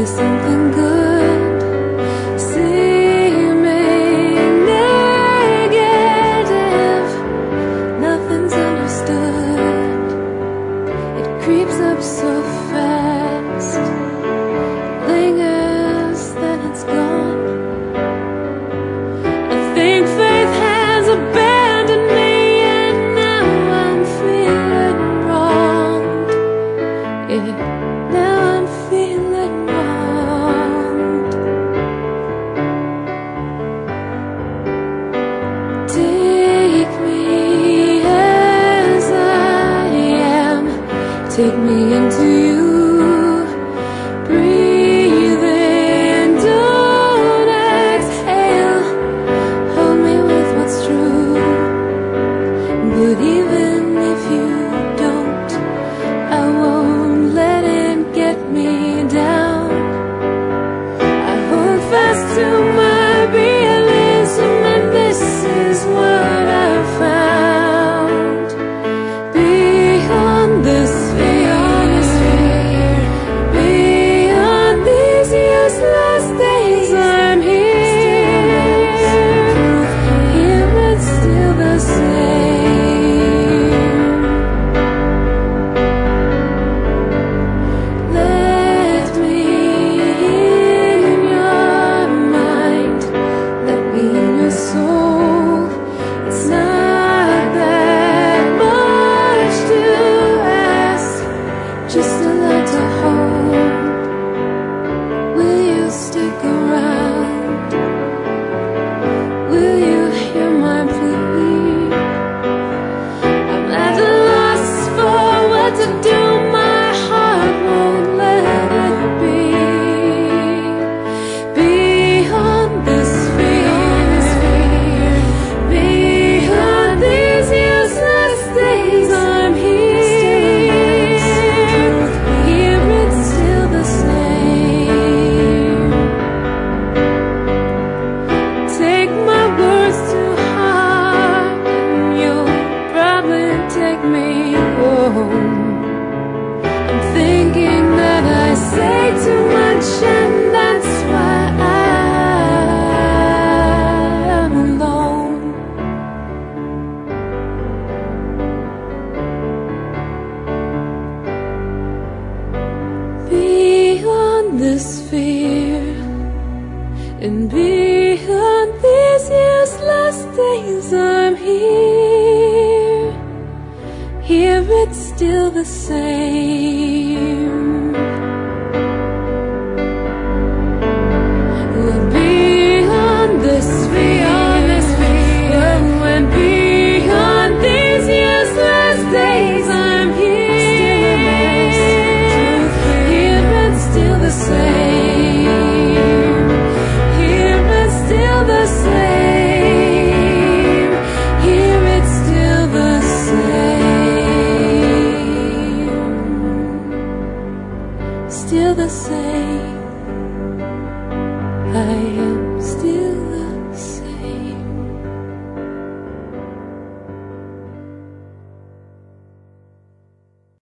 something good, seeming negative. Nothing's understood. It creeps up so fast, lingers, then it's gone. I think faith has abandoned me, and now I'm feeling wronged. Yeah, now I'm feeling wronged. Take me as I am, take me into you. Breathe in, don't exhale. Hold me with what's true. But even if you don't, I won't let it get me down. I hold fast to my realism, and this is what I found. Beyond this fear, beyond these useless days, I'm here. Here it's still the same. Let me in your mind, let me in your soul. It's not that much to ask, just a lot to hold. Will you stick around? Will you hear my plea? I'm at a loss for what to do. My heart won't let it be. Beyond this fear, beyond these useless days, I'm here. Here it's still the same. Take my words to heart, and you'll probably take me home. I'm thinking that I say too much, and that's why I'm alone. Beyond this fear, and beyond these useless days, I'm here. Here it's still the same.